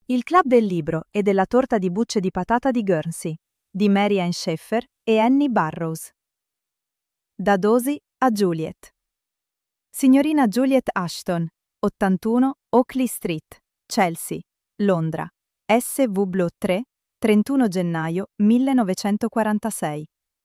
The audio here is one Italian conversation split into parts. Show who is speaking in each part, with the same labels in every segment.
Speaker 1: Il Club del Libro e della torta di bucce di patata di Guernsey, di Mary Ann Sheffer e Annie Burroughs. Da Dozy a Juliet. Signorina Juliet Ashton, 81 Oakley Street, Chelsea, Londra, SV Blo 3, 31 gennaio 1946.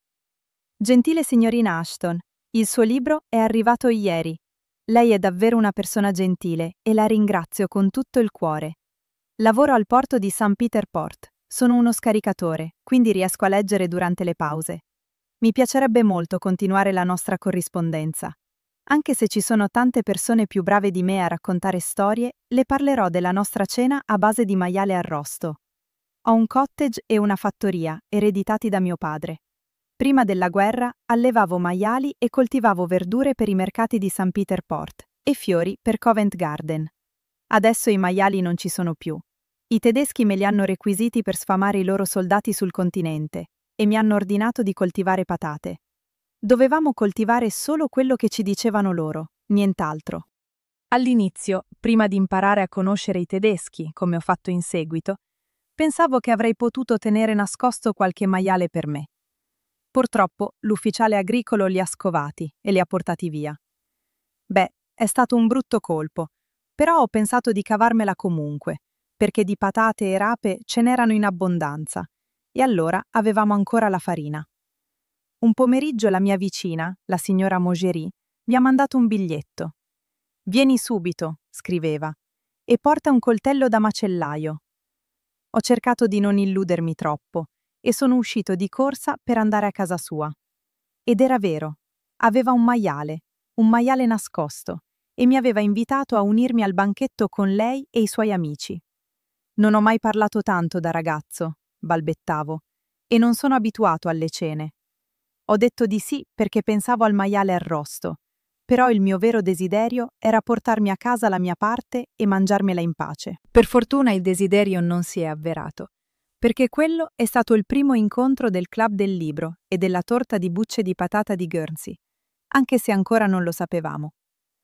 Speaker 1: Gentile signorina Ashton, il suo libro è arrivato ieri. Lei è davvero una persona gentile e la ringrazio con tutto il cuore. Lavoro al porto di St. Peter Port. Sono uno scaricatore, quindi riesco a leggere durante le pause. Mi piacerebbe molto continuare la nostra corrispondenza. Anche se ci sono tante persone più brave di me a raccontare storie, le parlerò della nostra cena a base di maiale arrosto. Ho un cottage e una fattoria, ereditati da mio padre. Prima della guerra allevavo maiali e coltivavo verdure per i mercati di St. Peter Port e fiori per Covent Garden. Adesso i maiali non ci sono più. I tedeschi me li hanno requisiti per sfamare i loro soldati sul continente e mi hanno ordinato di coltivare patate. Dovevamo coltivare solo quello che ci dicevano loro, nient'altro. All'inizio, prima di imparare a conoscere i tedeschi, come ho fatto in seguito, pensavo che avrei potuto tenere nascosto qualche maiale per me. Purtroppo l'ufficiale agricolo li ha scovati e li ha portati via. Beh, è stato un brutto colpo. Però ho pensato di cavarmela comunque, perché di patate e rape ce n'erano in abbondanza, e allora avevamo ancora la farina. Un pomeriggio la mia vicina, la signora Maugery, mi ha mandato un biglietto. «Vieni subito», scriveva, «e porta un coltello da macellaio». Ho cercato di non illudermi troppo, e sono uscito di corsa per andare a casa sua. Ed era vero, aveva un maiale nascosto, e mi aveva invitato a unirmi al banchetto con lei e i suoi amici. Non ho mai parlato tanto da ragazzo, balbettavo, e non sono abituato alle cene. Ho detto di sì perché pensavo al maiale arrosto, però il mio vero desiderio era portarmi a casa la mia parte e mangiarmela in pace. Per fortuna il desiderio non si è avverato, perché quello è stato il primo incontro del Club del Libro e della torta di bucce di patata di Guernsey, anche se ancora non lo sapevamo.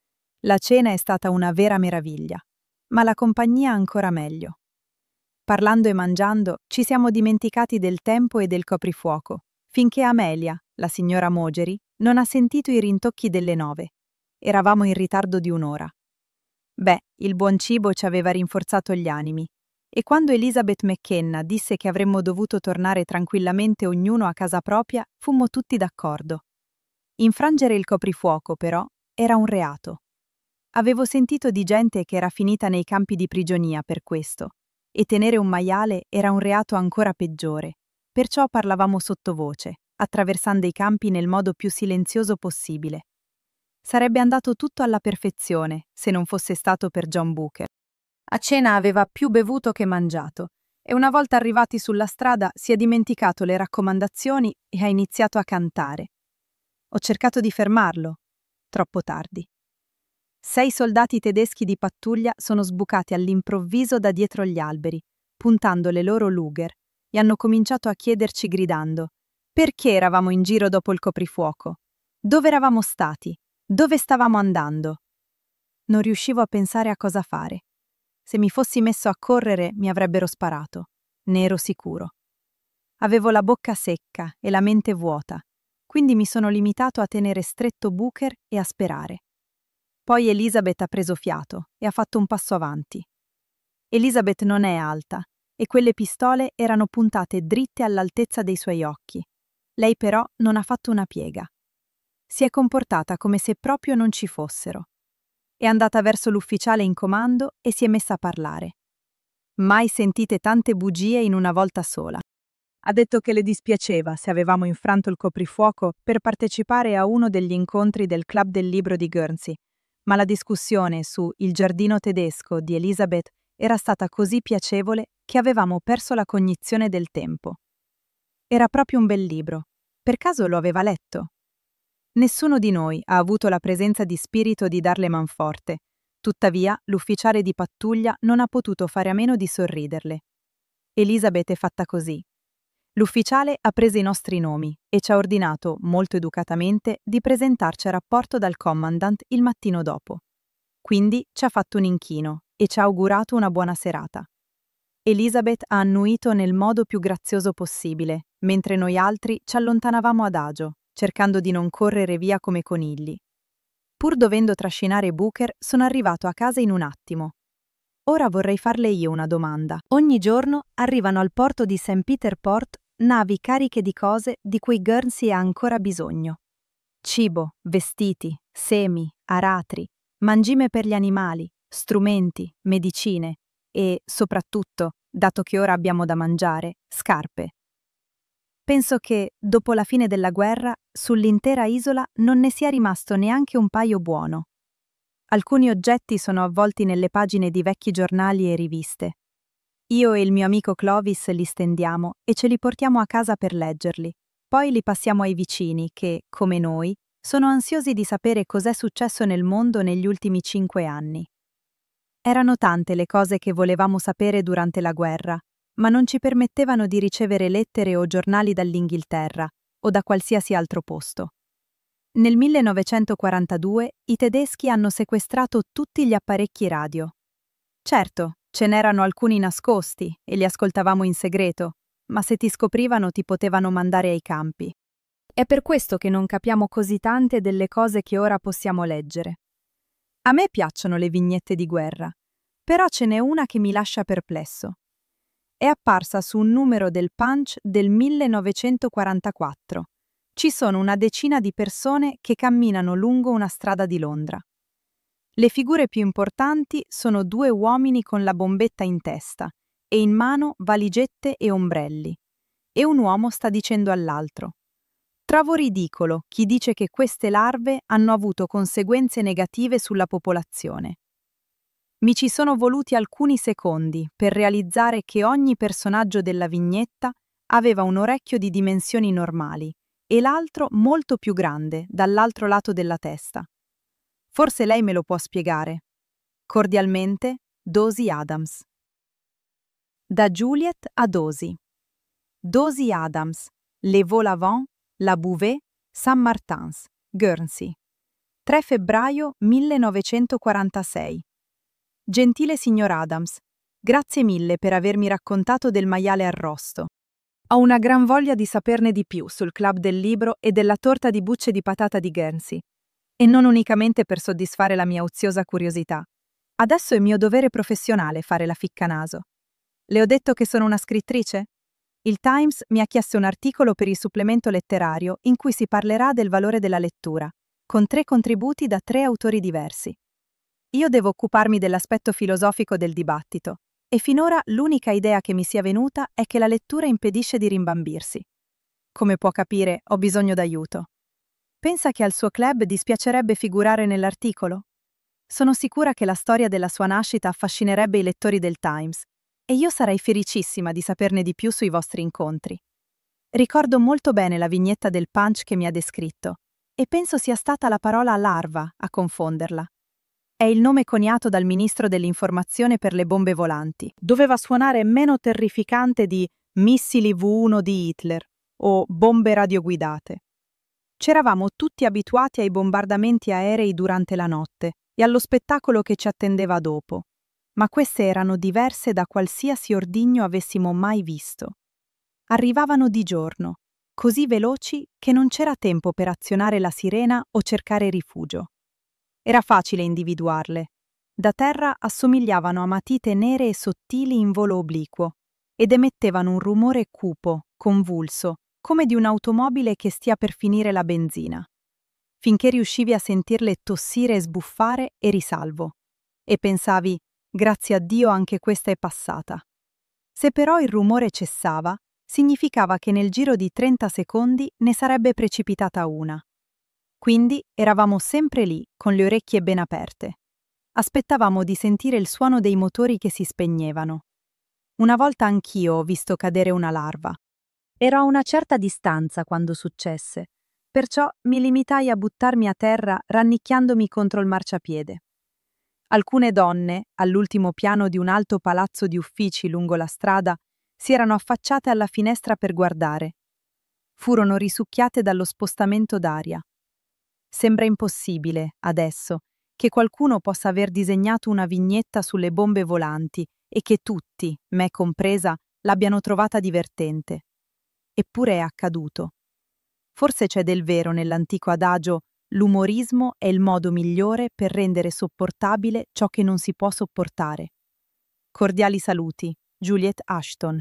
Speaker 1: La cena è stata una vera meraviglia, ma la compagnia ancora meglio. Parlando e mangiando, ci siamo dimenticati del tempo e del coprifuoco, finché Amelia, la signora Maugery, non ha sentito i rintocchi delle 9. Eravamo in ritardo di un'ora. Beh, il buon cibo ci aveva rinforzato gli animi, e quando Elizabeth McKenna disse che avremmo dovuto tornare tranquillamente ognuno a casa propria, fummo tutti d'accordo. Infrangere il coprifuoco, però, era un reato. Avevo sentito di gente che era finita nei campi di prigionia per questo, e tenere un maiale era un reato ancora peggiore, perciò parlavamo sottovoce, attraversando i campi nel modo più silenzioso possibile. Sarebbe andato tutto alla perfezione se non fosse stato per John Booker. A cena aveva più bevuto che mangiato, e una volta arrivati sulla strada si è dimenticato le raccomandazioni e ha iniziato a cantare. Ho cercato di fermarlo, troppo tardi. 6 soldati tedeschi di pattuglia sono sbucati all'improvviso da dietro gli alberi, puntando le loro Luger, e hanno cominciato a chiederci gridando: perché eravamo in giro dopo il coprifuoco? Dove eravamo stati? Dove stavamo andando? Non riuscivo a pensare a cosa fare. Se mi fossi messo a correre mi avrebbero sparato, ne ero sicuro. Avevo la bocca secca e la mente vuota, quindi mi sono limitato a tenere stretto Booker e a sperare. Poi Elizabeth ha preso fiato e ha fatto un passo avanti. Elizabeth non è alta e quelle pistole erano puntate dritte all'altezza dei suoi occhi. Lei però non ha fatto una piega. Si è comportata come se proprio non ci fossero. È andata verso l'ufficiale in comando e si è messa a parlare. Mai sentite tante bugie in una volta sola. Ha detto che le dispiaceva se avevamo infranto il coprifuoco per partecipare a uno degli incontri del Club del Libro di Guernsey, ma la discussione su Il giardino tedesco di Elizabeth era stata così piacevole che avevamo perso la cognizione del tempo. Era proprio un bel libro. Per caso lo aveva letto? Nessuno di noi ha avuto la presenza di spirito di darle manforte. Tuttavia, l'ufficiale di pattuglia non ha potuto fare a meno di sorriderle. Elizabeth è fatta così. L'ufficiale ha preso i nostri nomi e ci ha ordinato, molto educatamente, di presentarci a rapporto dal commandant il mattino dopo. Quindi ci ha fatto un inchino e ci ha augurato una buona serata. Elizabeth ha annuito nel modo più grazioso possibile, mentre noi altri ci allontanavamo adagio, cercando di non correre via come conigli. Pur dovendo trascinare Booker, sono arrivato a casa in un attimo. Ora vorrei farle io una domanda. Ogni giorno arrivano al porto di St. Peter Port navi cariche di cose di cui Guernsey ha ancora bisogno. Cibo, vestiti, semi, aratri, mangime per gli animali, strumenti, medicine e, soprattutto, dato che ora abbiamo da mangiare, scarpe. Penso che, dopo la fine della guerra, sull'intera isola non ne sia rimasto neanche un paio buono. Alcuni oggetti sono avvolti nelle pagine di vecchi giornali e riviste. Io e il mio amico Clovis li stendiamo e ce li portiamo a casa per leggerli. Poi li passiamo ai vicini che, come noi, sono ansiosi di sapere cos'è successo nel mondo negli ultimi 5 anni. Erano tante le cose che volevamo sapere durante la guerra, ma non ci permettevano di ricevere lettere o giornali dall'Inghilterra o da qualsiasi altro posto. Nel 1942 i tedeschi hanno sequestrato tutti gli apparecchi radio. Certo, ce n'erano alcuni nascosti e li ascoltavamo in segreto, ma se ti scoprivano ti potevano mandare ai campi. È per questo che non capiamo così tante delle cose che ora possiamo leggere. A me piacciono le vignette di guerra, però ce n'è una che mi lascia perplesso. È apparsa su un numero del Punch del 1944. Ci sono una decina di persone che camminano lungo una strada di Londra. Le figure più importanti sono 2 uomini con la bombetta in testa e in mano valigette e ombrelli, e un uomo sta dicendo all'altro: «Trovo ridicolo chi dice che queste larve hanno avuto conseguenze negative sulla popolazione». Mi ci sono voluti alcuni secondi per realizzare che ogni personaggio della vignetta aveva un orecchio di dimensioni normali e l'altro molto più grande dall'altro lato della testa. Forse lei me lo può spiegare. Cordialmente, Dozy Adams. Da Juliet a Dozy. Dozy Adams, Les Vaux-l'Avent, La Bouvet, St. Martin's, Guernsey. 3 febbraio 1946. Gentile signor Adams, grazie mille per avermi raccontato del maiale arrosto. Ho una gran voglia di saperne di più sul club del libro e della torta di bucce di patata di Guernsey. E non unicamente per soddisfare la mia oziosa curiosità. Adesso è mio dovere professionale fare la ficcanaso. Le ho detto che sono una scrittrice? Il Times mi ha chiesto un articolo per il supplemento letterario in cui si parlerà del valore della lettura, con 3 contributi da 3 autori diversi. Io devo occuparmi dell'aspetto filosofico del dibattito, e finora l'unica idea che mi sia venuta è che la lettura impedisce di rimbambirsi. Come può capire, ho bisogno d'aiuto. Pensa che al suo club dispiacerebbe figurare nell'articolo? Sono sicura che la storia della sua nascita affascinerebbe i lettori del Times, e io sarei felicissima di saperne di più sui vostri incontri. Ricordo molto bene la vignetta del Punch che mi ha descritto, e penso sia stata la parola larva a confonderla. È il nome coniato dal ministro dell'informazione per le bombe volanti. Doveva suonare meno terrificante di missili V1 di Hitler o bombe radioguidate. C'eravamo tutti abituati ai bombardamenti aerei durante la notte e allo spettacolo che ci attendeva dopo, ma queste erano diverse da qualsiasi ordigno avessimo mai visto. Arrivavano di giorno, così veloci che non c'era tempo per azionare la sirena o cercare rifugio. Era facile individuarle. Da terra assomigliavano a matite nere e sottili in volo obliquo ed emettevano un rumore cupo, convulso, come di un'automobile che stia per finire la benzina. Finché riuscivi a sentirle tossire e sbuffare, eri salvo. E pensavi, grazie a Dio anche questa è passata. Se però il rumore cessava, significava che nel giro di 30 secondi ne sarebbe precipitata una. Quindi eravamo sempre lì, con le orecchie ben aperte. Aspettavamo di sentire il suono dei motori che si spegnevano. Una volta anch'io ho visto cadere una larva. Ero a una certa distanza quando successe, perciò mi limitai a buttarmi a terra rannicchiandomi contro il marciapiede. Alcune donne, all'ultimo piano di un alto palazzo di uffici lungo la strada, si erano affacciate alla finestra per guardare. Furono risucchiate dallo spostamento d'aria. Sembra impossibile, adesso, che qualcuno possa aver disegnato una vignetta sulle bombe volanti e che tutti, me compresa, l'abbiano trovata divertente. Eppure è accaduto. Forse c'è del vero nell'antico adagio: l'umorismo è il modo migliore per rendere sopportabile ciò che non si può sopportare. Cordiali saluti, Juliet Ashton.